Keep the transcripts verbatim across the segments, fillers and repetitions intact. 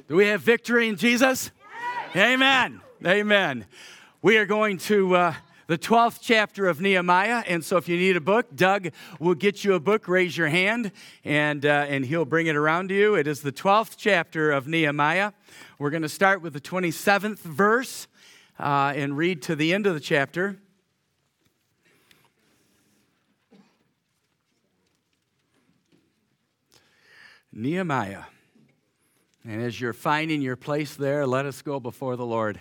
Do we have victory in Jesus? Yes. Amen. Amen. We are going to uh, the twelfth chapter of Nehemiah, and so if you need a book, Doug will get you a book. Raise your hand, and uh, and he'll bring it around to you. It is the twelfth chapter of Nehemiah. We're going to start with the twenty-seventh verse uh, and read to the end of the chapter. Nehemiah. And as you're finding your place there, let us go before the Lord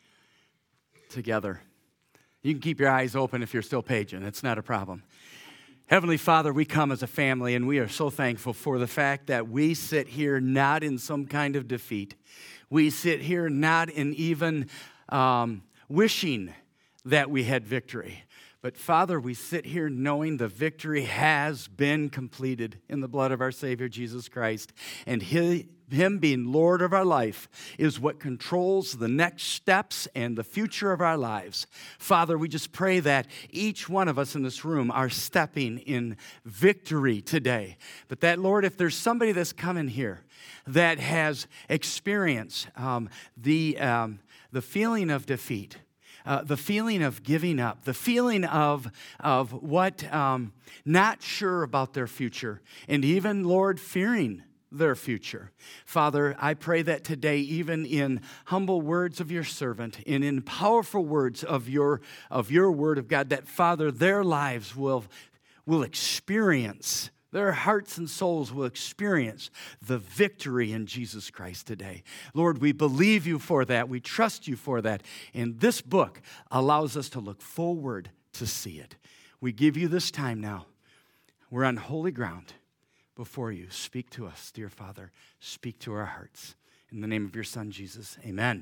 together. You can keep your eyes open if you're still paging. It's not a problem. Heavenly Father, we come as a family, and we are so thankful for the fact that we sit here not in some kind of defeat. We sit here not in even um, wishing that we had victory. But Father, we sit here knowing the victory has been completed in the blood of our Savior, Jesus Christ. And He, Him being Lord of our life is what controls the next steps and the future of our lives. Father, we just pray that each one of us in this room are stepping in victory today. But that, Lord, if there's somebody that's coming here that has experienced um, the, um, the feeling of defeat, Uh, the feeling of giving up, the feeling of, of what, um, not sure about their future, and even, Lord, fearing their future. Father, I pray that today, even in humble words of your servant, and in powerful words of your, of your word of God, that, Father, their lives will, will experience their hearts and souls will experience the victory in Jesus Christ today. Lord, we believe you for that. We trust you for that. And this book allows us to look forward to see it. We give you this time now. We're on holy ground before you. Speak to us, dear Father. Speak to our hearts. In the name of your Son, Jesus, amen.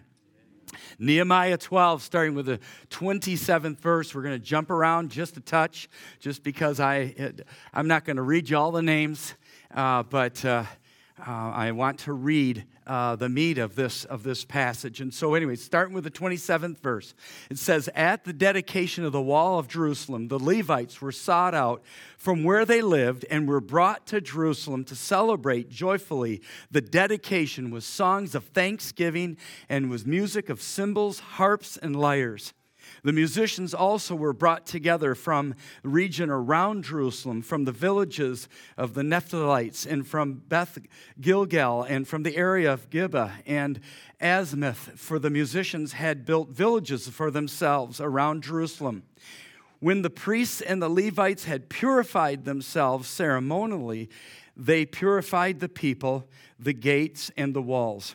Nehemiah twelve, starting with the twenty-seventh verse. We're going to jump around just a touch, just because I, I'm not going to read you all the names, uh, but uh, uh, I want to read uh, the meat of this, of this passage. And so anyway, starting with the twenty-seventh verse, it says, "At the dedication of the wall of Jerusalem, the Levites were sought out from where they lived and were brought to Jerusalem to celebrate joyfully the dedication with songs of thanksgiving and with music of cymbals, harps, and lyres. The musicians also were brought together from the region around Jerusalem, from the villages of the Naphtalites, and from Beth Gilgal, and from the area of Gibeah and Asmith, for the musicians had built villages for themselves around Jerusalem. When the priests and the Levites had purified themselves ceremonially, they purified the people, the gates, and the walls.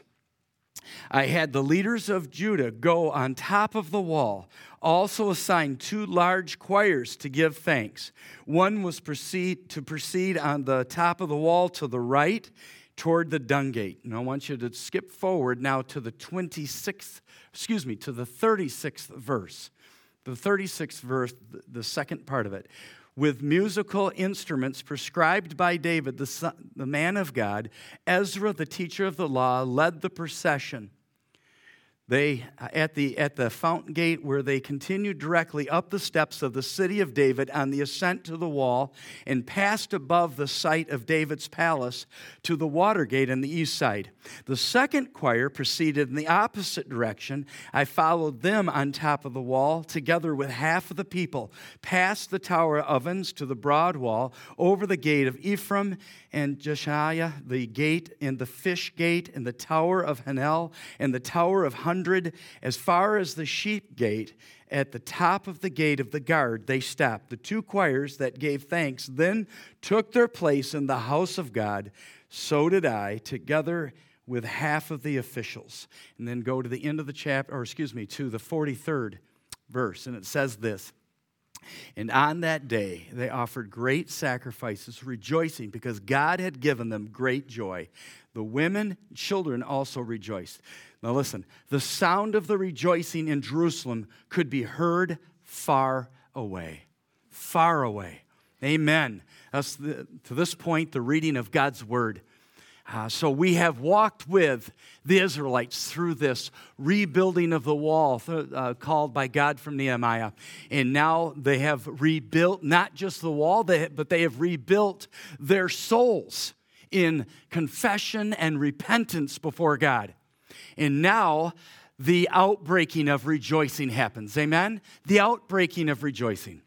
I had the leaders of Judah go on top of the wall, also assigned two large choirs to give thanks. One was proceed, to proceed on the top of the wall to the right toward the dung gate." And I want you to skip forward now to the twenty-sixth, excuse me, to the thirty-sixth verse. The thirty-sixth verse, the second part of it. "With musical instruments prescribed by David, the, son, the man of God, Ezra, the teacher of the law, led the procession. They, at the, at the fountain gate where they continued directly up the steps of the city of David on the ascent to the wall and passed above the site of David's palace to the water gate on the east side. The second choir proceeded in the opposite direction. I followed them on top of the wall, together with half of the people, past the tower ovens to the broad wall, over the gate of Ephraim and Jeshiah, the gate and the fish gate, and the tower of Hanel, and the tower of Hundred, as far as the sheep gate. At the top of the gate of the guard, they stopped. The two choirs that gave thanks then took their place in the house of God. So did I, together with half of the officials." And then go to the end of the chapter, or excuse me, to the forty-third verse, and it says this. "And on that day they offered great sacrifices, rejoicing because God had given them great joy. The women and children also rejoiced." Now listen, the sound of the rejoicing in Jerusalem could be heard far away. Far away. Amen. That's the, to this point, the reading of God's word. Uh, so we have walked with the Israelites through this rebuilding of the wall th- uh, called by God from Nehemiah. And now they have rebuilt not just the wall, they, but they have rebuilt their souls in confession and repentance before God. And now the outbreaking of rejoicing happens. Amen? The outbreaking of rejoicing.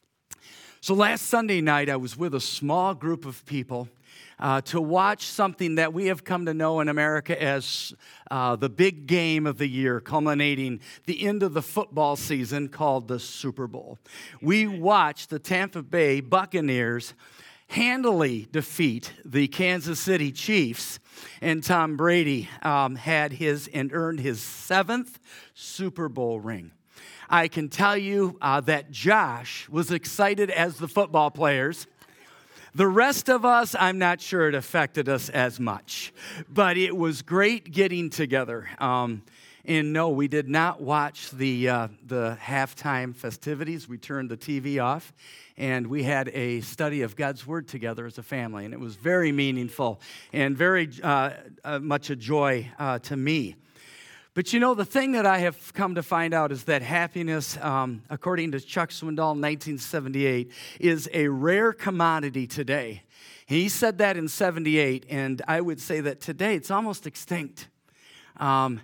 So last Sunday night, I was with a small group of people uh, to watch something that we have come to know in America as uh, the big game of the year, culminating the end of the football season called the Super Bowl. We watched the Tampa Bay Buccaneers handily defeat the Kansas City Chiefs, and Tom Brady um, had his and earned his seventh Super Bowl ring. I can tell you uh, that Josh was excited as the football players. The rest of us, I'm not sure it affected us as much, but it was great getting together. Um, and no, we did not watch the uh, the halftime festivities. We turned the T V off, and we had a study of God's Word together as a family, and it was very meaningful and very uh, uh, much a joy uh, to me. But you know, the thing that I have come to find out is that happiness, um, according to Chuck Swindoll in nineteen seventy-eight, is a rare commodity today. He said that in seventy-eight, and I would say that today it's almost extinct. Um,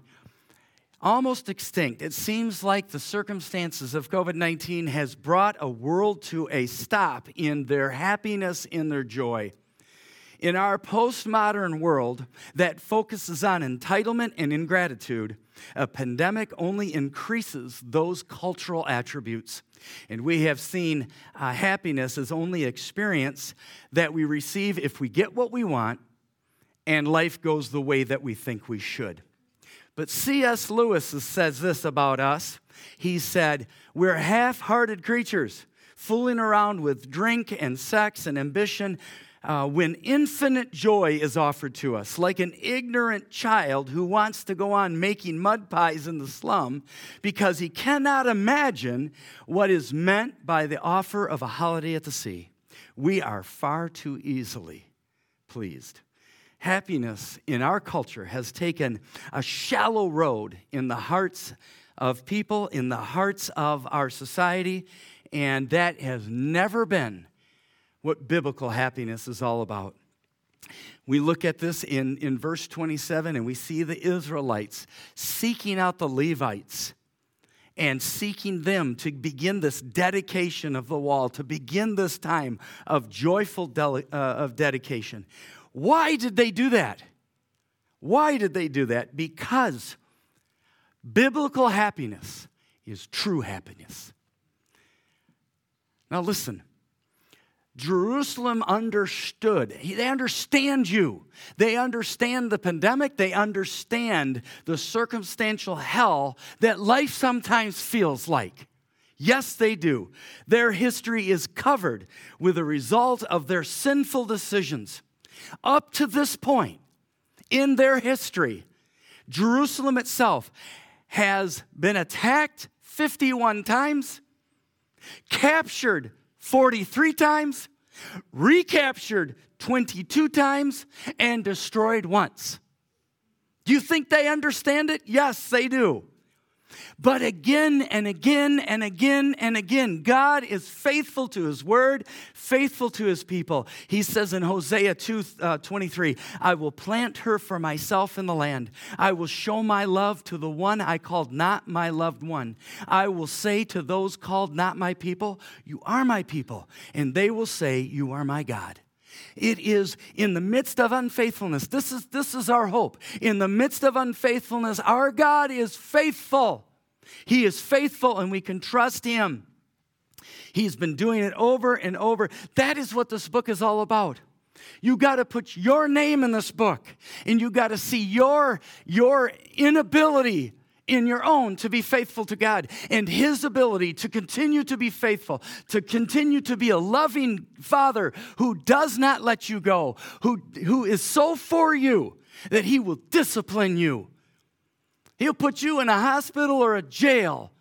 almost extinct. It seems like the circumstances of covid nineteen has brought a world to a stop in their happiness, in their joy. In our postmodern world that focuses on entitlement and ingratitude, a pandemic only increases those cultural attributes. And we have seen uh, happiness as only experience that we receive if we get what we want and life goes the way that we think we should. But C S Lewis says this about us. He said, we're half-hearted creatures, fooling around with drink and sex and ambition, Uh, when infinite joy is offered to us, like an ignorant child who wants to go on making mud pies in the slum because he cannot imagine what is meant by the offer of a holiday at the sea. We are far too easily pleased. Happiness in our culture has taken a shallow road in the hearts of people, in the hearts of our society, and that has never been what biblical happiness is all about. We look at this in, in verse twenty-seven, and we see the Israelites seeking out the Levites and seeking them to begin this dedication of the wall, to begin this time of joyful dele- uh, of dedication. Why did they do that? Why did they do that? Because biblical happiness is true happiness. Now listen. Jerusalem understood. They understand you. They understand the pandemic. They understand the circumstantial hell that life sometimes feels like. Yes, they do. Their history is covered with the result of their sinful decisions. Up to this point in their history, Jerusalem itself has been attacked fifty-one times, captured forty-three times, recaptured twenty-two times, and destroyed once. Do you think they understand it? Yes, they do. But again and again and again and again, God is faithful to His word, faithful to His people. He says in Hosea two twenty-three, I will plant her for myself in the land. I will show my love to the one I called not my loved one. I will say to those called not my people, you are my people. And they will say, you are my God. It is in the midst of unfaithfulness. This is, this is our hope. In the midst of unfaithfulness, our God is faithful. He is faithful and we can trust Him. He's been doing it over and over. That is what this book is all about. You got to put your name in this book, and you got to see your, your inability in your own to be faithful to God, and His ability to continue to be faithful, to continue to be a loving Father who does not let you go, who, who is so for you that He will discipline you. He'll put you in a hospital or a jail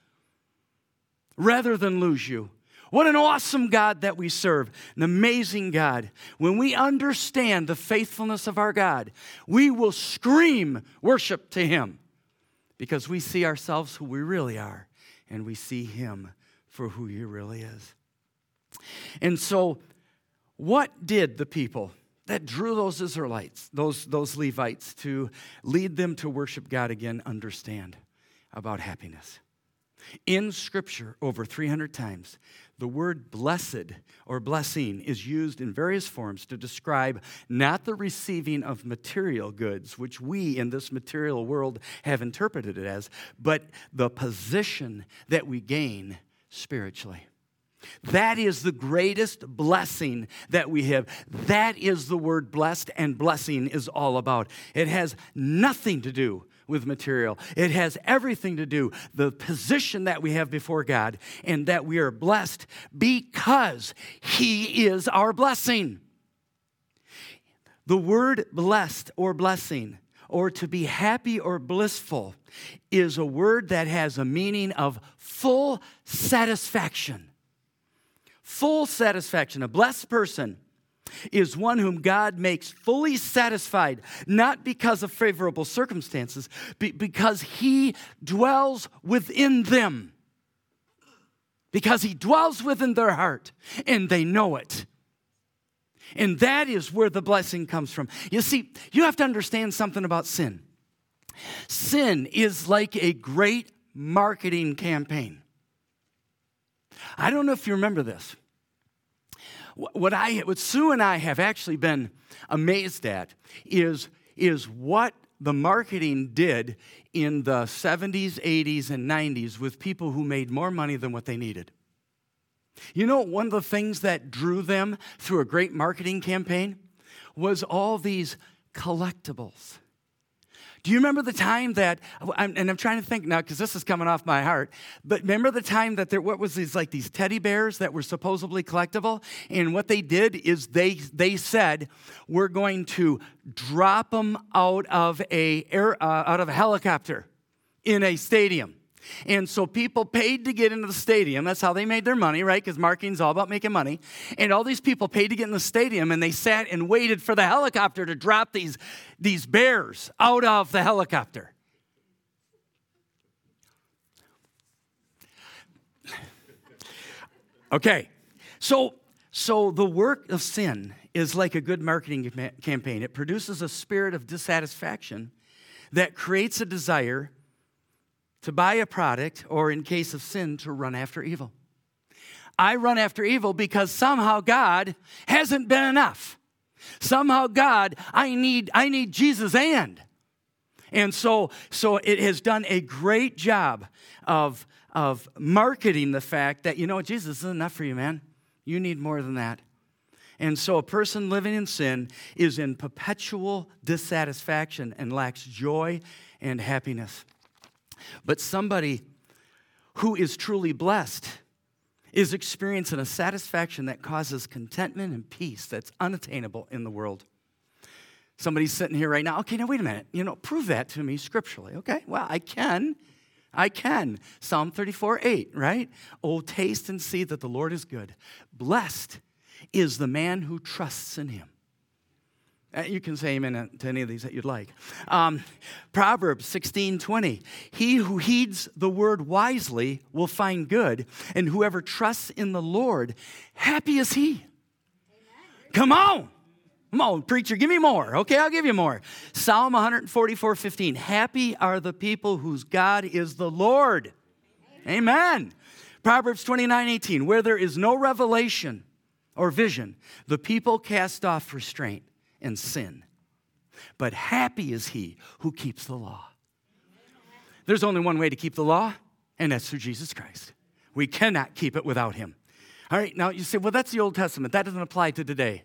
rather than lose you. What an awesome God that we serve, an amazing God. When we understand the faithfulness of our God, we will scream worship to Him because we see ourselves who we really are, and we see Him for who He really is. And so, what did the people that drew those Israelites, those, those Levites, to lead them to worship God again, understand about happiness. In Scripture, over three hundred times, the word blessed or blessing is used in various forms to describe not the receiving of material goods, which we in this material world have interpreted it as, but the position that we gain spiritually. That is the greatest blessing that we have. That is the word blessed, and blessing is all about. It has nothing to do with material. It has everything to do the position that we have before God, and that we are blessed because He is our blessing. The word blessed or blessing, or to be happy or blissful, is a word that has a meaning of full satisfaction. Full satisfaction. A blessed person is one whom God makes fully satisfied, not because of favorable circumstances, but because He dwells within them. Because He dwells within their heart, and they know it. And that is where the blessing comes from. You see, you have to understand something about sin. Sin is like a great marketing campaign. I don't know if you remember this. What I, what Sue and I have actually been amazed at is, is what the marketing did in the seventies, eighties, and nineties with people who made more money than what they needed. You know, one of the things that drew them through a great marketing campaign was all these collectibles. Do you remember the time that, and I'm trying to think now because this is coming off my heart, but remember the time that there, what was these, like these teddy bears that were supposedly collectible? And what they did is they they said, we're going to drop them out of a, air, uh, out of a helicopter in a stadium. And so people paid to get into the stadium. That's how they made their money, right? Because marketing's all about making money. And all these people paid to get in the stadium, and they sat and waited for the helicopter to drop these, these bears out of the helicopter. Okay, so, so the work of sin is like a good marketing campaign. It produces a spirit of dissatisfaction that creates a desire to buy a product, or in case of sin, to run after evil. I run after evil because somehow God hasn't been enough. Somehow God, I need, I need Jesus and. And so, so it has done a great job of, of marketing the fact that, you know, Jesus isn't enough for you, man. You need more than that. And so a person living in sin is in perpetual dissatisfaction and lacks joy and happiness. But somebody who is truly blessed is experiencing a satisfaction that causes contentment and peace that's unattainable in the world. Somebody's sitting here right now. Okay, now wait a minute. You know, prove that to me scripturally. Okay, well, I can. I can. Psalm thirty-four eight, right? Oh, taste and see that the Lord is good. Blessed is the man who trusts in Him. You can say amen to any of these that you'd like. Um, Proverbs sixteen twenty. He who heeds the word wisely will find good, and whoever trusts in the Lord, happy is he. Amen. Come on. Come on, preacher, give me more. Okay, I'll give you more. Psalm one forty-four fifteen. Happy are the people whose God is the Lord. Amen. Amen. Proverbs twenty-nine eighteen. Where there is no revelation or vision, the people cast off restraint and sin. But happy is he who keeps the law. There's only one way to keep the law, and that's through Jesus Christ. We cannot keep it without Him. All right, now you say, well, that's the Old Testament. That doesn't apply to today.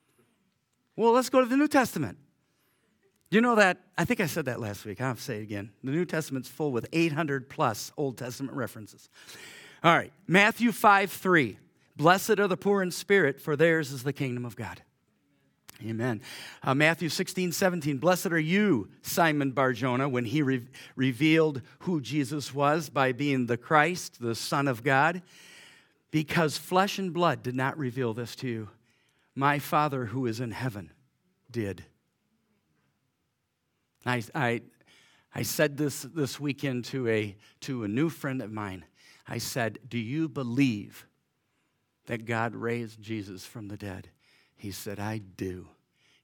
Well, let's go to the New Testament. You know that, I think I said that last week. I'll have to say it again. The New Testament's full with eight hundred plus Old Testament references. All right, Matthew five three. Blessed are the poor in spirit, for theirs is the kingdom of God. Amen. Uh, Matthew sixteen seventeen. Blessed are you, Simon Bar-Jonah, when he re- revealed who Jesus was by being the Christ, the Son of God, because flesh and blood did not reveal this to you. My Father who is in heaven did. I, I, I said this this weekend to a, to a new friend of mine. I said, do you believe that God raised Jesus from the dead? He said, I do.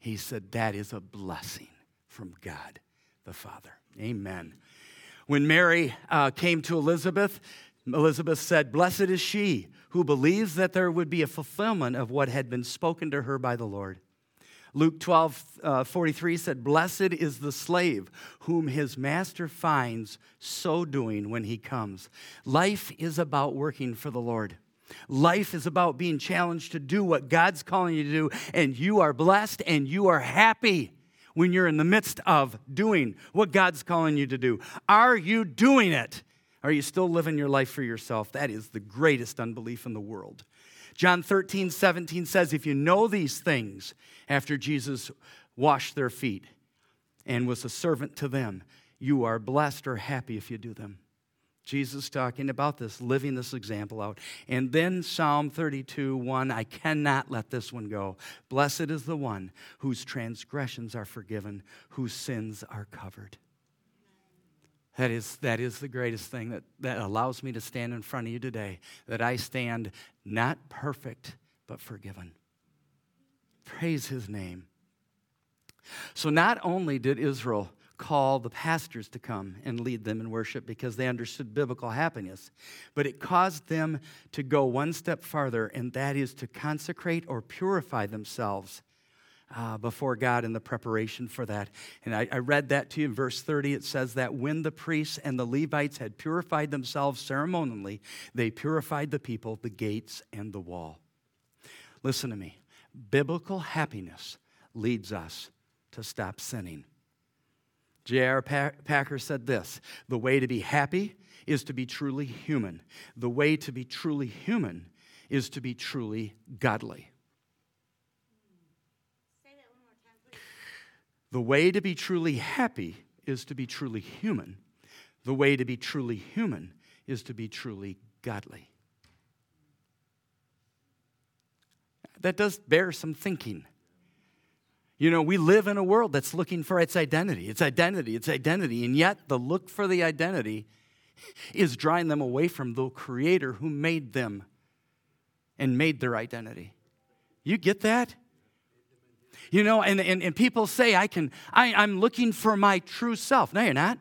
He said, that is a blessing from God the Father. Amen. When Mary uh, came to Elizabeth, Elizabeth said, blessed is she who believes that there would be a fulfillment of what had been spoken to her by the Lord. Luke twelve forty-three said, blessed is the slave whom his master finds so doing when he comes. Life is about working for the Lord. Life is about being challenged to do what God's calling you to do, and you are blessed and you are happy when you're in the midst of doing what God's calling you to do. Are you doing it? Are you still living your life for yourself? That is the greatest unbelief in the world. John thirteen seventeen says, if you know these things, after Jesus washed their feet and was a servant to them, you are blessed or happy if you do them. Jesus talking about this, living this example out. And then Psalm thirty-two one, I cannot let this one go. Blessed is the one whose transgressions are forgiven, whose sins are covered. That is, that is the greatest thing that, that allows me to stand in front of you today, that I stand not perfect, but forgiven. Praise his name. So not only did Israel call the pastors to come and lead them in worship because they understood biblical happiness, but it caused them to go one step farther, and that is to consecrate or purify themselves Uh, before God in the preparation for that. And I, I read that to you in verse thirty. It says that when the priests and the Levites had purified themselves ceremonially, they purified the people, the gates, and the wall. Listen to me. Biblical happiness leads us to stop sinning. J R Packer said this, the way to be happy is to be truly human. The way to be truly human is to be truly godly. The way to be truly happy is to be truly human. The way to be truly human is to be truly godly. That does bear some thinking. You know, we live in a world that's looking for its identity, its identity, its identity, and yet the look for the identity is drawing them away from the Creator who made them and made their identity. You get that? You know, and, and, and people say, I can, I, I'm looking for my true self. No, you're not.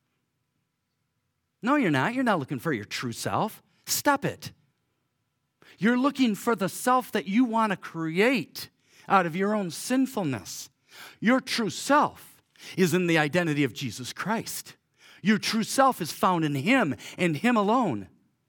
No, you're not. You're not looking for your true self. Stop it. You're looking for the self that you want to create out of your own sinfulness. Your true self is in the identity of Jesus Christ. Your true self is found in Him and Him alone.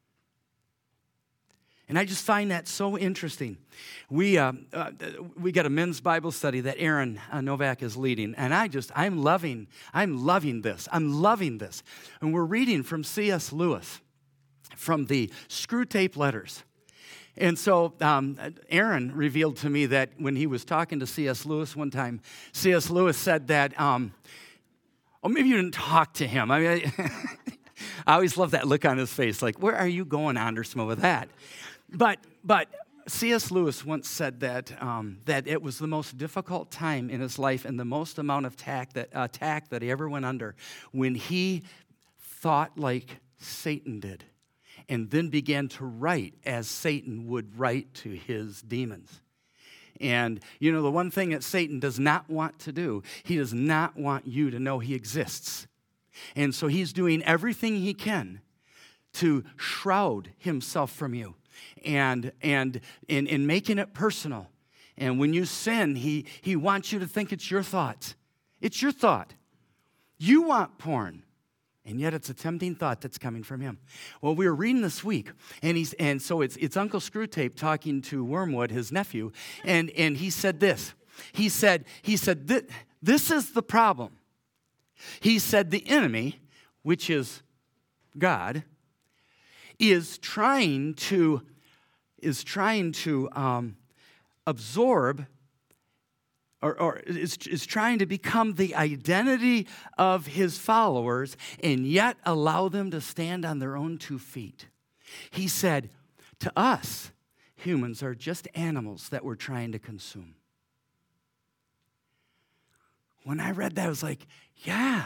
And I just find that so interesting. We uh, uh, we got a men's Bible study that Aaron uh, Novak is leading, and I just I'm loving I'm loving this. I'm loving this, and we're reading from C S Lewis, from the Screwtape Letters. And so um, Aaron revealed to me that when he was talking to C S Lewis one time, C S Lewis said that, um, oh, maybe you didn't talk to him. I mean, I, I always love that look on his face, like, where are you going, Andersma, with that? But but C S Lewis once said that um, that it was the most difficult time in his life and the most amount of tack that attack that he ever went under when he thought like Satan did, and then began to write as Satan would write to his demons. And you know, the one thing that Satan does not want to do, he does not want you to know he exists, and so he's doing everything he can to shroud himself from you. And and in, in making it personal. And when you sin, he, he wants you to think it's your thought. It's your thought. You want porn. And yet it's a tempting thought that's coming from him. Well, we were reading this week, and he's and so it's it's Uncle Screwtape talking to Wormwood, his nephew, and, and he said this. He said, he said, this is the problem. He said the enemy, which is God, is trying to is trying to um, absorb or, or is, is trying to become the identity of his followers and yet allow them to stand on their own two feet. He said, to us, humans are just animals that we're trying to consume. When I read that, I was like, yeah,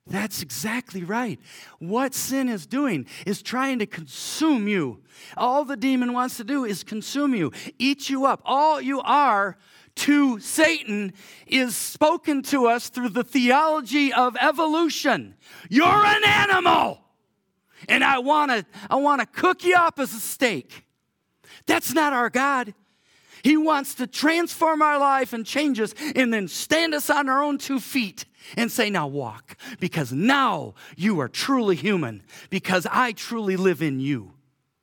That's exactly right. What sin is doing is trying to consume you. All the demon wants to do is consume you, eat you up. All you are to Satan is spoken to us through the theology of evolution. You're an animal, and I want to I want to cook you up as a steak. That's not our God. He wants to transform our life and change us and then stand us on our own two feet and say, now walk, because now you are truly human, because I truly live in you.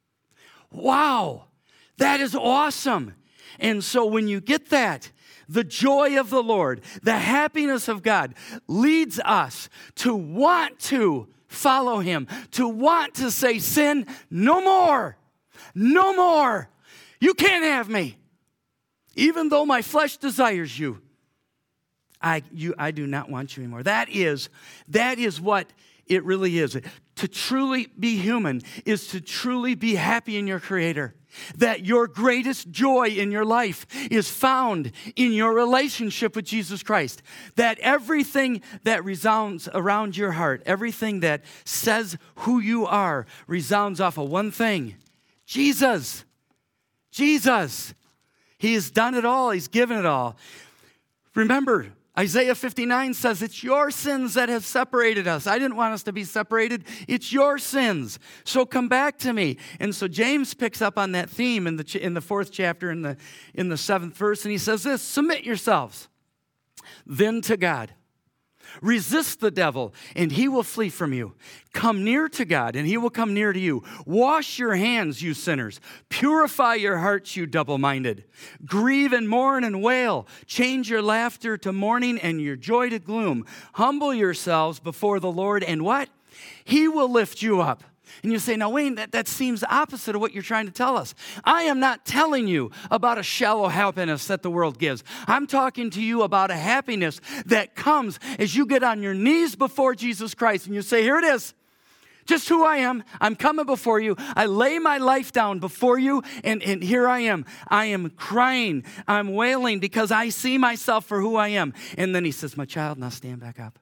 Wow, that is awesome. And so when you get that, the joy of the Lord, the happiness of God leads us to want to follow him, to want to say, sin, no more, no more. You can't have me. Even though my flesh desires you, I, you, I do not want you anymore. That is, that is what it really is. To truly be human is to truly be happy in your Creator. That your greatest joy in your life is found in your relationship with Jesus Christ. That everything that resounds around your heart, everything that says who you are, resounds off of one thing: Jesus. Jesus. He has done it all. He's given it all. Remember, Isaiah fifty-nine says, it's your sins that have separated us. I didn't want us to be separated. It's your sins. So come back to me. And so James picks up on that theme in the, in the fourth chapter, in the, in the seventh verse, and he says this: submit yourselves then to God. Resist the devil, and he will flee from you. Come near to God, and he will come near to you. Wash your hands, you sinners. Purify your hearts, you double-minded. Grieve and mourn and wail. Change your laughter to mourning and your joy to gloom. Humble yourselves before the Lord, and what? He will lift you up. And you say, now, Wayne, that, that seems opposite of what you're trying to tell us. I am not telling you about a shallow happiness that the world gives. I'm talking to you about a happiness that comes as you get on your knees before Jesus Christ and you say, here it is. Just who I am. I'm coming before you. I lay my life down before you, and, and here I am. I am crying. I'm wailing because I see myself for who I am. And then he says, my child, now stand back up.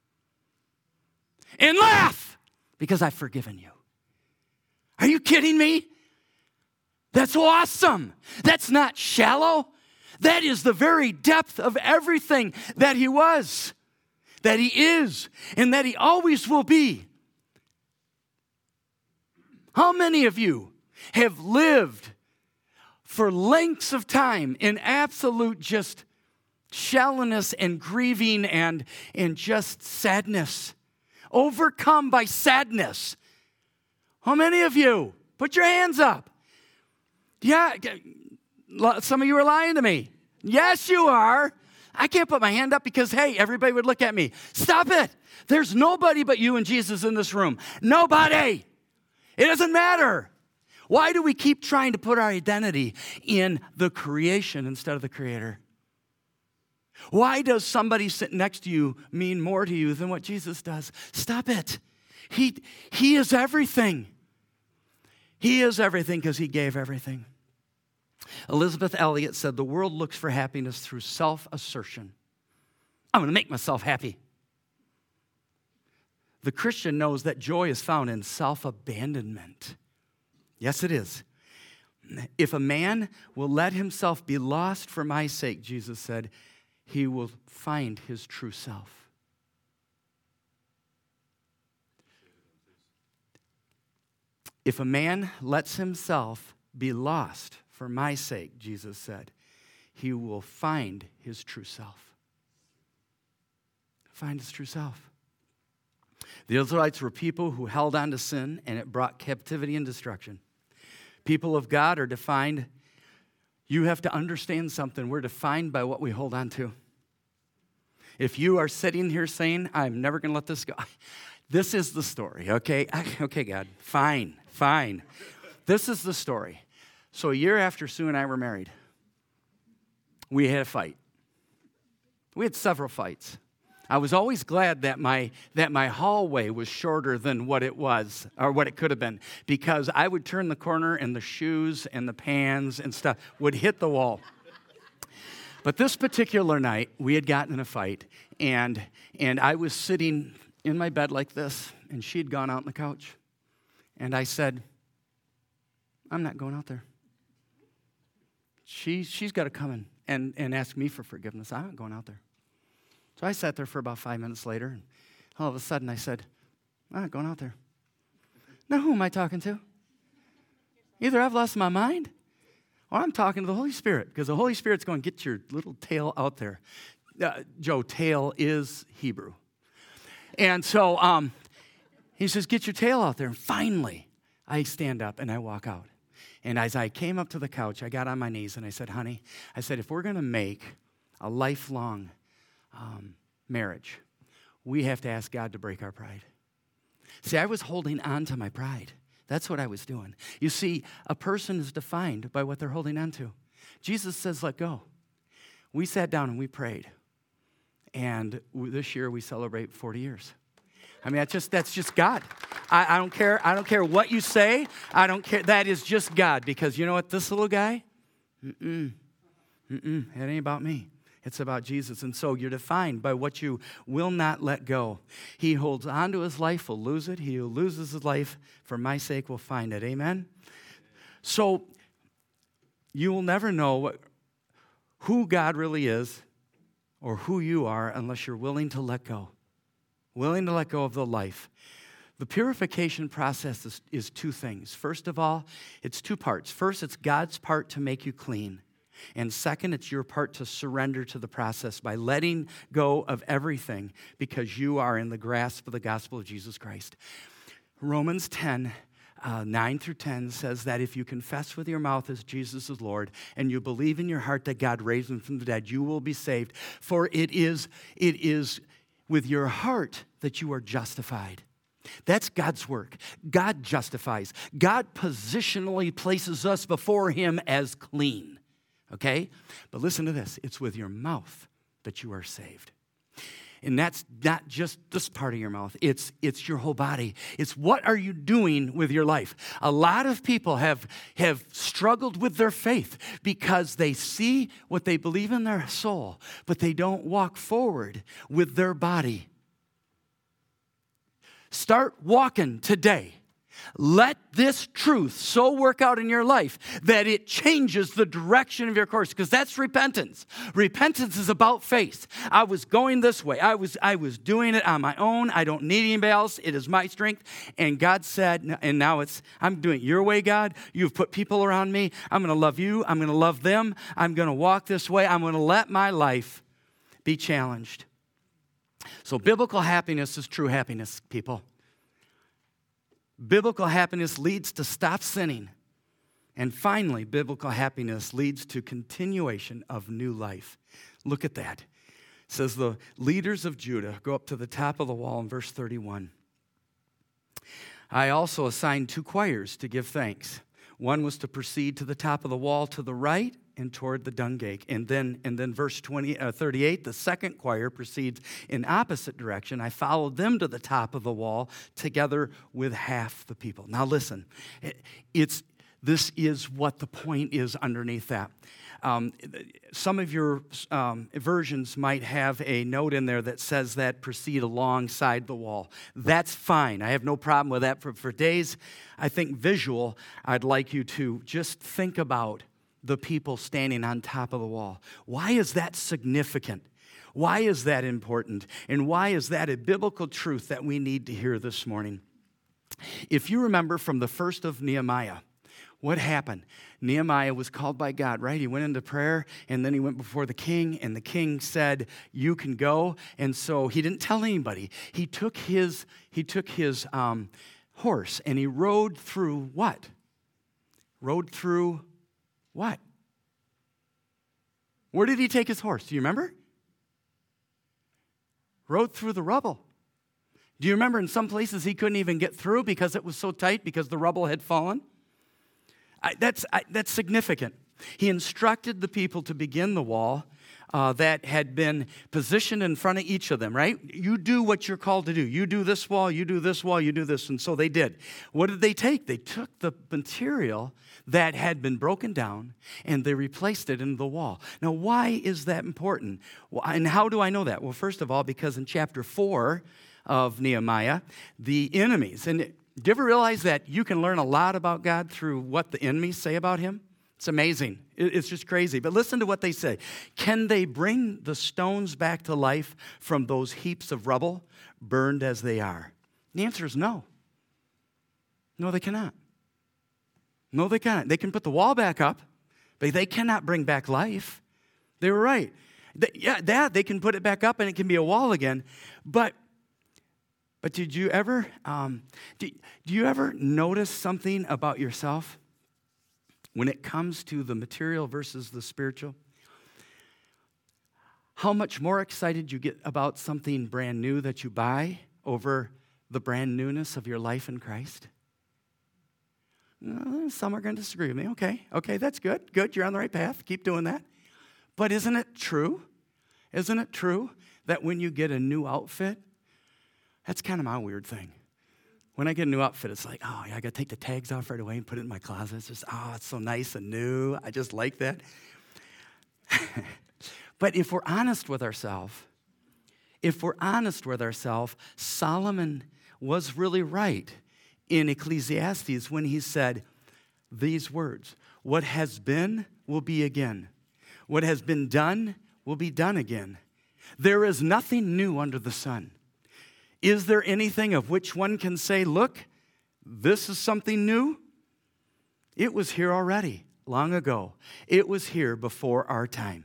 And laugh, because I've forgiven you. Are you kidding me? That's awesome. That's not shallow. That is the very depth of everything that he was, that he is, and that he always will be. How many of you have lived for lengths of time in absolute just shallowness and grieving and, and just sadness, overcome by sadness? How many of you? Put your hands up. Yeah, some of you are lying to me. Yes, you are. I can't put my hand up because, hey, everybody would look at me. Stop it. There's nobody but you and Jesus in this room. Nobody. It doesn't matter. Why do we keep trying to put our identity in the creation instead of the Creator? Why does somebody sitting next to you mean more to you than what Jesus does? Stop it. He, he is everything. He is everything because he gave everything. Elizabeth Elliot said, the world looks for happiness through self-assertion. I'm going to make myself happy. The Christian knows that joy is found in self-abandonment. Yes, it is. If a man will let himself be lost for my sake, Jesus said, he will find his true self. If a man lets himself be lost for my sake, Jesus said, he will find his true self. Find his true self. The Israelites were people who held on to sin, and it brought captivity and destruction. People of God are defined, you have to understand something, we're defined by what we hold on to. If you are sitting here saying, I'm never going to let this go, this is the story, okay? Okay, God, fine, fine. This is the story. So a year after Sue and I were married, we had a fight. We had several fights. I was always glad that my that my hallway was shorter than what it was, or what it could have been, because I would turn the corner and the shoes and the pans and stuff would hit the wall. But this particular night, we had gotten in a fight, and and I was sitting in my bed like this, and she'd gone out on the couch. And I said, I'm not going out there. She, she's got to come in and, and ask me for forgiveness. I'm not going out there. So I sat there for about five minutes later, and all of a sudden I said, I'm not going out there. Now who am I talking to? Either I've lost my mind, or I'm talking to the Holy Spirit, because the Holy Spirit's going, get your little tail out there. Uh, Joe, tail is Hebrew. And so um, he says, get your tail out there. And finally, I stand up and I walk out. And as I came up to the couch, I got on my knees and I said, honey, I said, if we're going to make a lifelong um, marriage, we have to ask God to break our pride. See, I was holding on to my pride. That's what I was doing. You see, a person is defined by what they're holding on to. Jesus says, let go. We sat down and we prayed. And this year we celebrate forty years. I mean, that's just, that's just God. I, I don't care. I don't care what you say. I don't care. That is just God. Because you know what? This little guy, mm-mm, mm-mm, it ain't about me. It's about Jesus. And so you're defined by what you will not let go. He holds on to his life, will lose it. He who loses his life for my sake will find it. Amen? So you will never know what, who God really is or who you are unless you're willing to let go. Willing to let go of the life. The purification process is, is two things. First of all, it's two parts. First, it's God's part to make you clean. And second, it's your part to surrender to the process by letting go of everything because you are in the grasp of the gospel of Jesus Christ. Romans ten, uh, nine through ten says that if you confess with your mouth as Jesus is Lord and you believe in your heart that God raised him from the dead, you will be saved. For it is, it is with your heart that you are justified. That's God's work. God justifies. God positionally places us before him as clean. Okay? But listen to this. It's with your mouth that you are saved. And that's not just this part of your mouth. It's, it's your whole body. It's what are you doing with your life? A lot of people have, have struggled with their faith because they see what they believe in their soul, but they don't walk forward with their body. Start walking today. Let this truth so work out in your life that it changes the direction of your course, because that's repentance. Repentance is about faith. I was going this way. I was, I was doing it on my own. I don't need anybody else. It is my strength. And God said, and now it's, I'm doing it your way, God. You've put people around me. I'm going to love you. I'm going to love them. I'm going to walk this way. I'm going to let my life be challenged. So biblical happiness is true happiness, people. Biblical happiness leads to stop sinning. And finally, biblical happiness leads to continuation of new life. Look at that. It says the leaders of Judah go up to the top of the wall in verse thirty-one. I also assigned two choirs to give thanks. One was to proceed to the top of the wall to the right and toward the dung gate. And then, and then verse twenty, uh, thirty-eight, the second choir proceeds in opposite direction. I followed them to the top of the wall together with half the people. Now listen, it, it's this is what the point is underneath that. Um, some of your um, versions might have a note in there that says that proceed alongside the wall. That's fine. I have no problem with that. For, for days, I think visual, I'd like you to just think about the people standing on top of the wall. Why is that significant? Why is that important? And why is that a biblical truth that we need to hear this morning? If you remember from the first of Nehemiah, what happened? Nehemiah was called by God, right? He went into prayer, and then he went before the king, and the king said, you can go. And so he didn't tell anybody. He took his, he took his um, horse, and he rode through what? Rode through what? Where did he take his horse? Do you remember? Rode through the rubble. Do you remember in some places he couldn't even get through because it was so tight because the rubble had fallen? I, that's, I, that's significant. He instructed the people to begin the wall uh, that had been positioned in front of each of them, right? You do what you're called to do. You do this wall, you do this wall, you do this. And so they did. What did they take? They took the material that had been broken down and they replaced it in the wall. Now, why is that important? Well, and how do I know that? Well, first of all, because in chapter four, of Nehemiah, the enemies. And do you ever realize that you can learn a lot about God through what the enemies say about him? It's amazing. It's just crazy. But listen to what they say. Can they bring the stones back to life from those heaps of rubble, burned as they are? The answer is no. No, they cannot. No, they cannot. They can put the wall back up, but they cannot bring back life. They were right. They, yeah, that, they can put it back up and it can be a wall again. But but did you ever, um, do, do you ever notice something about yourself when it comes to the material versus the spiritual? How much more excited you get about something brand new that you buy over the brand newness of your life in Christ? Uh, some are going to disagree with me. Okay, okay, that's good. Good, you're on the right path. Keep doing that. But isn't it true? Isn't it true that when you get a new outfit, that's kind of my weird thing. When I get a new outfit, it's like, oh, yeah, I got to take the tags off right away and put it in my closet. It's just, oh, it's so nice and new. I just like that. But if we're honest with ourselves, if we're honest with ourselves, Solomon was really right in Ecclesiastes when he said these words, what has been will be again. What has been done will be done again. There is nothing new under the sun. Is there anything of which one can say, look, this is something new? It was here already, long ago. It was here before our time.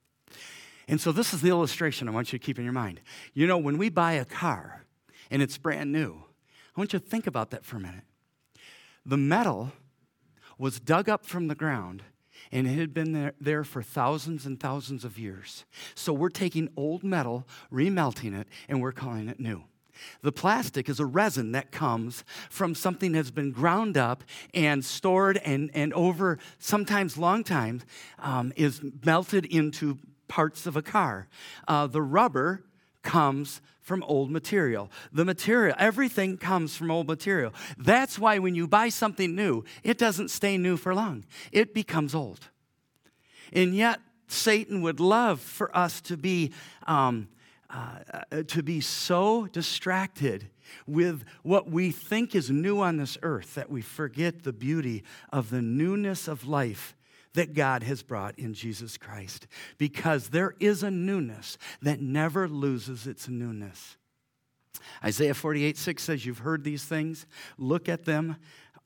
And so this is the illustration I want you to keep in your mind. You know, when we buy a car and it's brand new, I want you to think about that for a minute. The metal was dug up from the ground, and it had been there, there for thousands and thousands of years. So we're taking old metal, remelting it, and we're calling it new. The plastic is a resin that comes from something that's been ground up and stored and, and over sometimes long times um, is melted into parts of a car. Uh, the rubber comes from old material. The material, everything comes from old material. That's why when you buy something new, it doesn't stay new for long. It becomes old. And yet, Satan would love for us to be um, uh, to be so distracted with what we think is new on this earth that we forget the beauty of the newness of life that God has brought in Jesus Christ, because there is a newness that never loses its newness. Isaiah forty-eight six says, you've heard these things, look at them,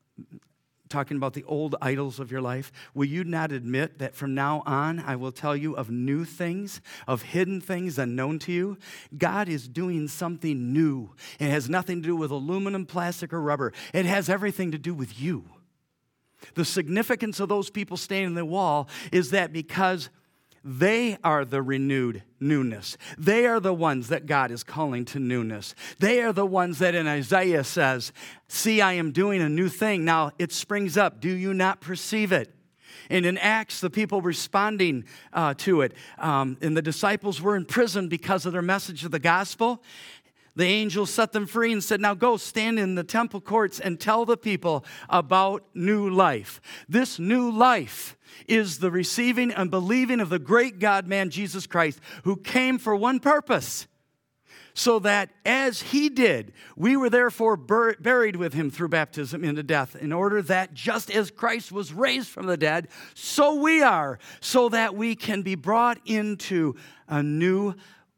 talking about the old idols of your life. Will you not admit that from now on I will tell you of new things, of hidden things unknown to you? God is doing something new. It has nothing to do with aluminum, plastic, or rubber. It has everything to do with you. The significance of those people standing on the wall is that because they are the renewed newness. They are the ones that God is calling to newness. They are the ones that in Isaiah says, see, I am doing a new thing. Now it springs up. Do you not perceive it? And in Acts, the people responding uh, to it, um, and the disciples were in prison because of their message of the gospel. The angel set them free and said, now go stand in the temple courts and tell the people about new life. This new life is the receiving and believing of the great God-man, Jesus Christ, who came for one purpose, so that as he did, we were therefore bur- buried with him through baptism into death, in order that just as Christ was raised from the dead, so we are, so that we can be brought into a new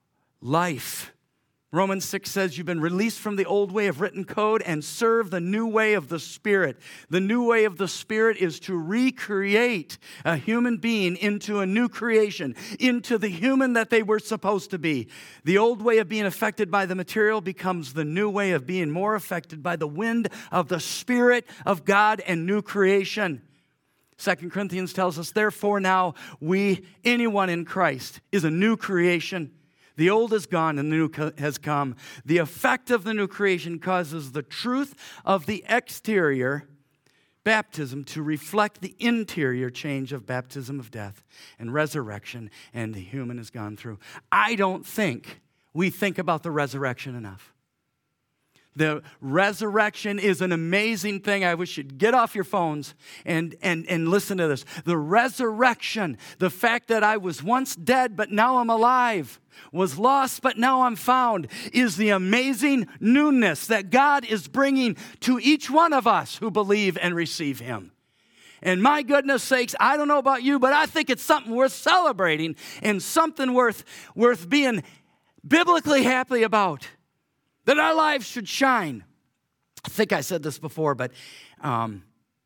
life. Romans six says you've been released from the old way of written code and serve the new way of the Spirit. The new way of the Spirit is to recreate a human being into a new creation, into the human that they were supposed to be. The old way of being affected by the material becomes the new way of being more affected by the wind of the Spirit of God and new creation. Second Corinthians tells us, therefore now we, anyone in Christ, is a new creation. The old is gone and the new has come. The effect of the new creation causes the truth of the exterior baptism to reflect the interior change of baptism of death and resurrection, and the human has gone through. I don't think we think about the resurrection enough. The resurrection is an amazing thing. I wish you'd get off your phones and, and, and listen to this. The resurrection, the fact that I was once dead, but now I'm alive, was lost, but now I'm found, is the amazing newness that God is bringing to each one of us who believe and receive him. And my goodness sakes, I don't know about you, but I think it's something worth celebrating and something worth, worth being biblically happy about. That our lives should shine. I think I said this before, but um,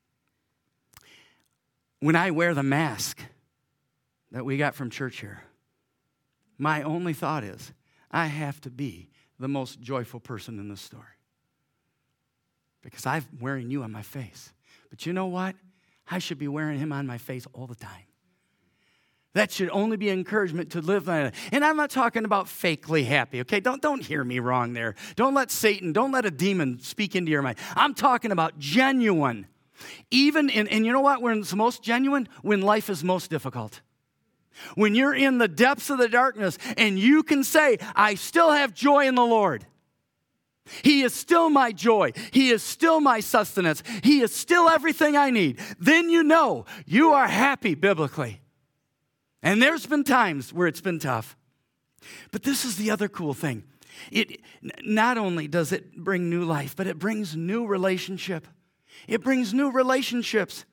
when I wear the mask that we got from church here, my only thought is, I have to be the most joyful person in the store. Because I'm wearing you on my face. But you know what? I should be wearing him on my face all the time. That should only be encouragement to live like that. And I'm not talking about fakely happy, okay? Don't, don't hear me wrong there. Don't let Satan, don't let a demon speak into your mind. I'm talking about genuine. Even in, and you know what? When it's most genuine? When life is most difficult. When you're in the depths of the darkness and you can say, I still have joy in the Lord. He is still my joy. He is still my sustenance. He is still everything I need. Then you know you are happy biblically. And there's been times where it's been tough. But this is the other cool thing. It not only does it bring new life, but it brings new relationship. It brings new relationships.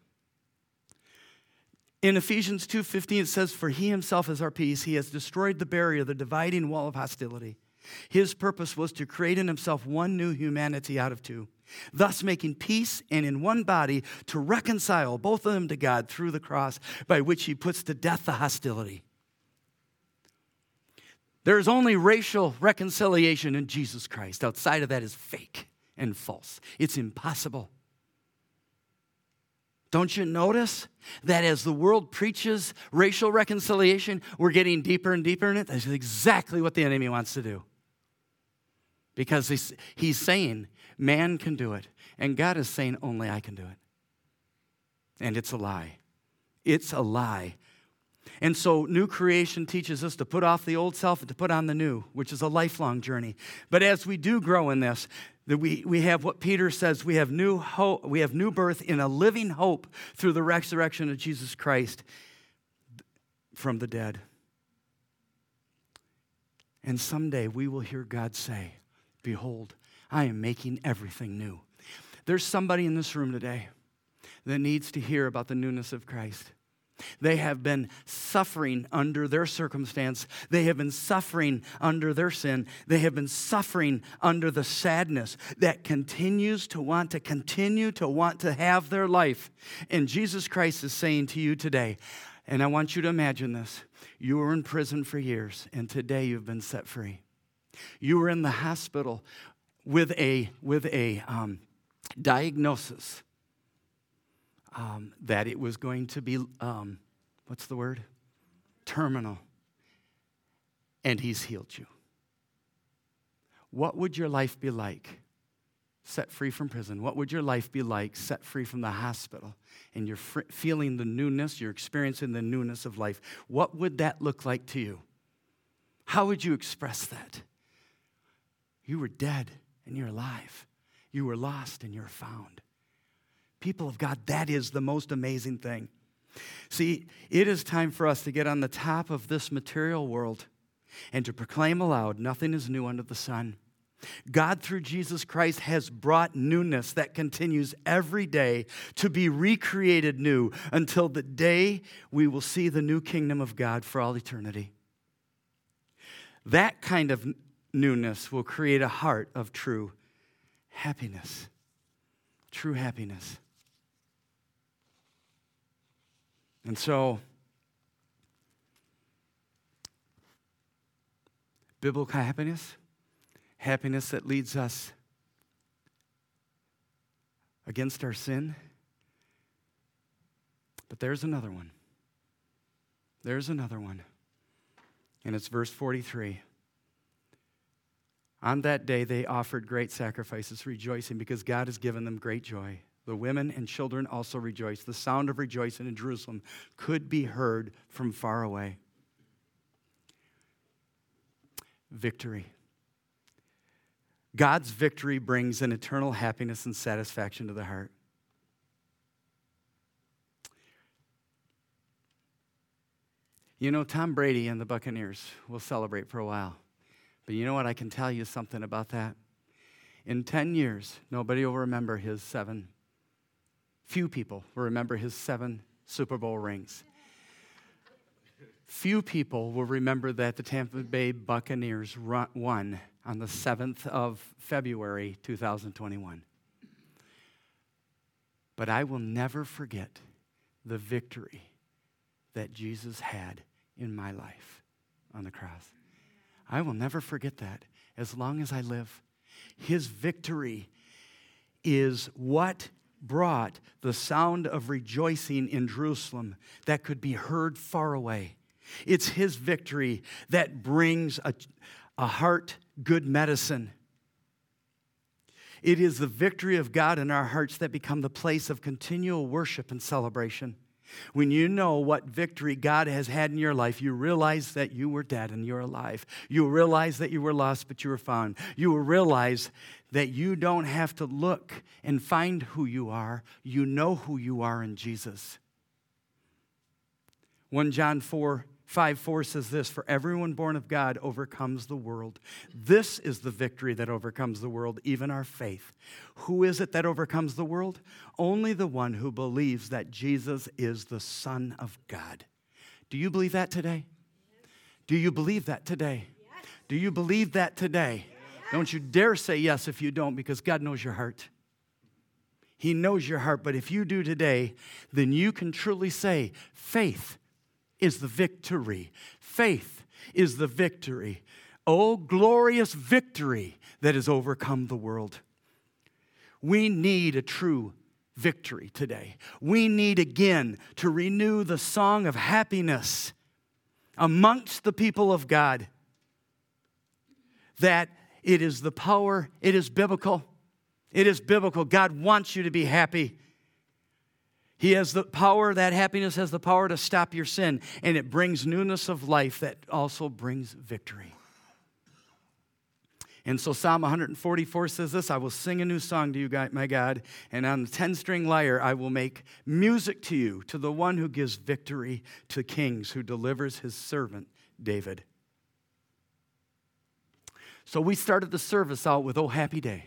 In Ephesians two fifteen, it says, for he himself is our peace. He has destroyed the barrier, the dividing wall of hostility. His purpose was to create in himself one new humanity out of two, thus making peace and in one body to reconcile both of them to God through the cross, by which he puts to death the hostility. There is only racial reconciliation in Jesus Christ. Outside of that is fake and false. It's impossible. Don't you notice that as the world preaches racial reconciliation, we're getting deeper and deeper in it? That's exactly what the enemy wants to do. Because he's, he's saying, man can do it. And God is saying, only I can do it. And it's a lie. It's a lie. And so new creation teaches us to put off the old self and to put on the new, which is a lifelong journey. But as we do grow in this, that we, we have what Peter says, we have new hope, we have new birth in a living hope through the resurrection of Jesus Christ from the dead. And someday we will hear God say, behold, I am making everything new. There's somebody in this room today that needs to hear about the newness of Christ. They have been suffering under their circumstance. They have been suffering under their sin. They have been suffering under the sadness that continues to want to continue to want to have their life. And Jesus Christ is saying to you today, and I want you to imagine this, you were in prison for years, and today you've been set free. You were in the hospital with a, with a um, diagnosis um, that it was going to be, um, what's the word? Terminal. And he's healed you. What would your life be like set free from prison? What would your life be like set free from the hospital? And you're fr- feeling the newness, you're experiencing the newness of life. What would that look like to you? How would you express that? You were dead and you're alive. You were lost and you're found. People of God, that is the most amazing thing. See, it is time for us to get on the top of this material world and to proclaim aloud, nothing is new under the sun. God, through Jesus Christ, has brought newness that continues every day to be recreated new until the day we will see the new kingdom of God for all eternity. That kind of newness will create a heart of true happiness. True happiness. And so, biblical happiness, happiness that leads us against our sin. But there's another one. There's another one. And it's verse forty-three. On that day they offered great sacrifices, rejoicing because God has given them great joy. The women and children also rejoiced. The sound of rejoicing in Jerusalem could be heard from far away. Victory. God's victory brings an eternal happiness and satisfaction to the heart. You know, Tom Brady and the Buccaneers will celebrate for a while. But you know what? I can tell you something about that. In ten years, nobody will remember his seven. Few people will remember his seven Super Bowl rings. Few people will remember that the Tampa Bay Buccaneers run, won on the seventh of February, two thousand twenty-one. But I will never forget the victory that Jesus had in my life on the cross. I will never forget that as long as I live. His victory is what brought the sound of rejoicing in Jerusalem that could be heard far away. It's his victory that brings a, a heart good medicine. It is the victory of God in our hearts that become the place of continual worship and celebration. When you know what victory God has had in your life, you realize that you were dead and you're alive. You realize that you were lost, but you were found. You will realize that you don't have to look and find who you are. You know who you are in Jesus. First John four, five, four says this, "For everyone born of God overcomes the world. This is the victory that overcomes the world, even our faith." Who is it that overcomes the world? Only the one who believes that Jesus is the Son of God. Do you believe that today? Do you believe that today? Do you believe that today? Don't you dare say yes if you don't, because God knows your heart. He knows your heart, but if you do today, then you can truly say, faith is the victory. Faith is the victory. Oh, glorious victory that has overcome the world. We need a true victory today. We need again to renew the song of happiness amongst the people of God. That it is the power, it is biblical. It is biblical. God wants you to be happy. He has the power, that happiness has the power to stop your sin, and it brings newness of life that also brings victory. And so Psalm one forty-four says this, "I will sing a new song to you, my God, and on the ten-string lyre I will make music to you, to the one who gives victory to kings, who delivers his servant David." So we started the service out with "Oh Happy Day."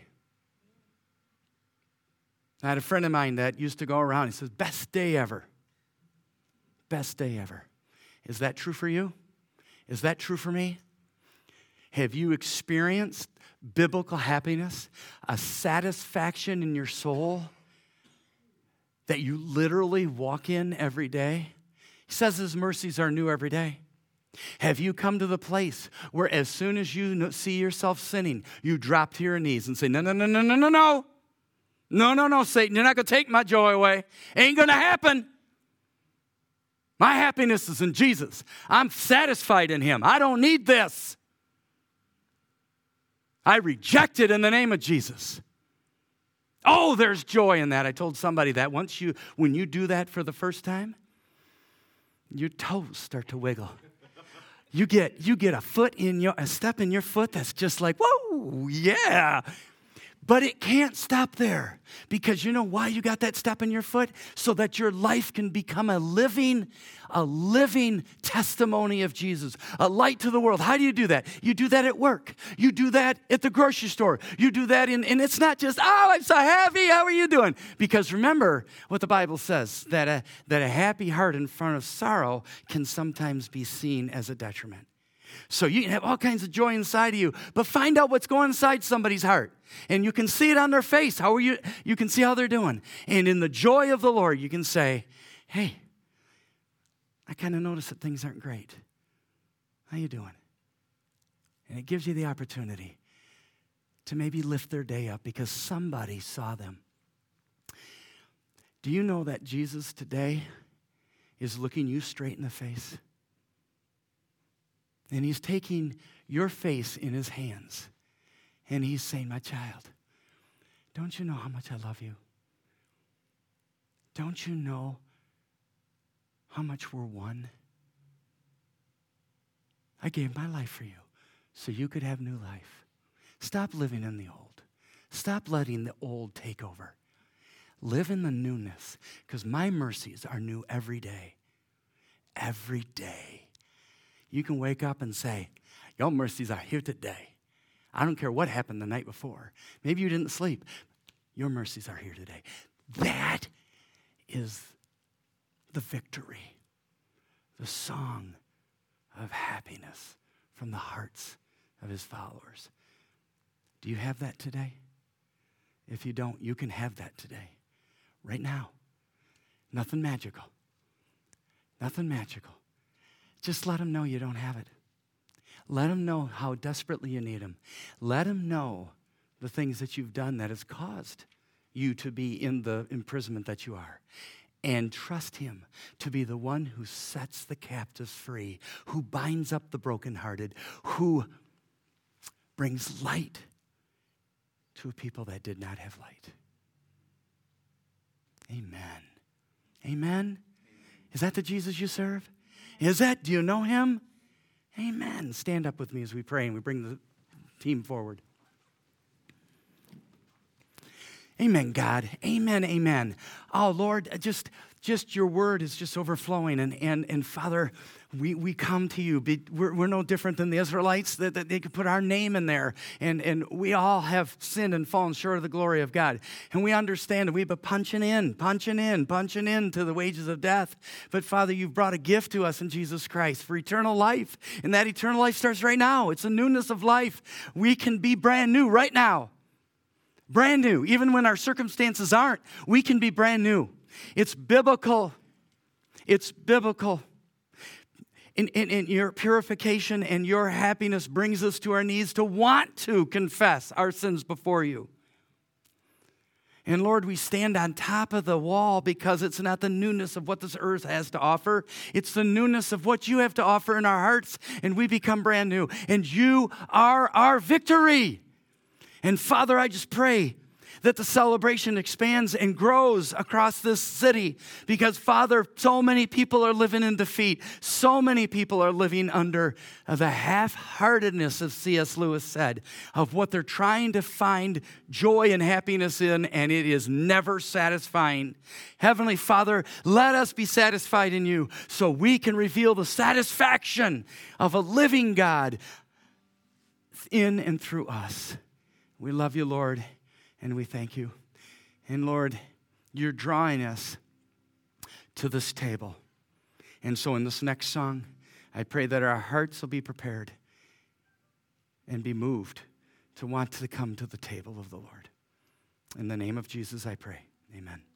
I had a friend of mine that used to go around, he says, "Best day ever. Best day ever." Is that true for you? Is that true for me? Have you experienced biblical happiness, a satisfaction in your soul that you literally walk in every day? He says his mercies are new every day. Have you come to the place where as soon as you see yourself sinning, you drop to your knees and say, no, no, no, no, no, no, no. No, no, no, Satan, you're not going to take my joy away. Ain't going to happen. My happiness is in Jesus. I'm satisfied in him. I don't need this. I reject it in the name of Jesus. Oh, there's joy in that. I told somebody that once you, when you do that for the first time, your toes start to wiggle. You get, you get a foot in your, a step in your foot that's just like, whoa, yeah. But it can't stop there, because you know why you got that step in your foot? So that your life can become a living, a living testimony of Jesus, a light to the world. How do you do that? You do that at work. You do that at the grocery store. You do that in, and it's not just, oh, I'm so happy. How are you doing? Because remember what the Bible says, that a, that a happy heart in front of sorrow can sometimes be seen as a detriment. So you can have all kinds of joy inside of you, but find out what's going inside somebody's heart. And you can see it on their face. How are you? You can see how they're doing. And in the joy of the Lord, you can say, hey, I kind of notice that things aren't great. How you doing? And it gives you the opportunity to maybe lift their day up because somebody saw them. Do you know that Jesus today is looking you straight in the face? And he's taking your face in his hands. And he's saying, my child, don't you know how much I love you? Don't you know how much we're one? I gave my life for you so you could have new life. Stop living in the old. Stop letting the old take over. Live in the newness, because my mercies are new every day. Every day. You can wake up and say, your mercies are here today. I don't care what happened the night before. Maybe you didn't sleep. Your mercies are here today. That is the victory, the song of happiness from the hearts of his followers. Do you have that today? If you don't, you can have that today, right now. Nothing magical. Nothing magical. Just let him know you don't have it. Let him know how desperately you need him. Let him know the things that you've done that has caused you to be in the imprisonment that you are. And trust him to be the one who sets the captives free, who binds up the brokenhearted, who brings light to a people that did not have light. Amen. Amen. Is that the Jesus you serve? Is that? Do you know him? Amen. Stand up with me as we pray and we bring the team forward. Amen, God. Amen, amen. Oh, Lord, just, just your word is just overflowing. And, and, and Father, we, we come to you. We're, we're no different than the Israelites, that, that they could put our name in there. And, and we all have sinned and fallen short of the glory of God. And we understand that we've been punching in, punching in, punching in to the wages of death. But Father, you've brought a gift to us in Jesus Christ for eternal life. And that eternal life starts right now. It's a newness of life. We can be brand new right now. Brand new. Even when our circumstances aren't, we can be brand new. It's biblical. It's biblical. And, and, and your purification and your happiness brings us to our knees to want to confess our sins before you. And Lord, we stand on top of the wall because it's not the newness of what this earth has to offer. It's the newness of what you have to offer in our hearts, and we become brand new. And you are our victory. And Father, I just pray that the celebration expands and grows across this city because, Father, so many people are living in defeat. So many people are living under the half-heartedness, as C S Lewis said, of what they're trying to find joy and happiness in, and it is never satisfying. Heavenly Father, let us be satisfied in you so we can reveal the satisfaction of a living God in and through us. We love you, Lord, and we thank you. And Lord, you're drawing us to this table. And so in this next song, I pray that our hearts will be prepared and be moved to want to come to the table of the Lord. In the name of Jesus, I pray. Amen.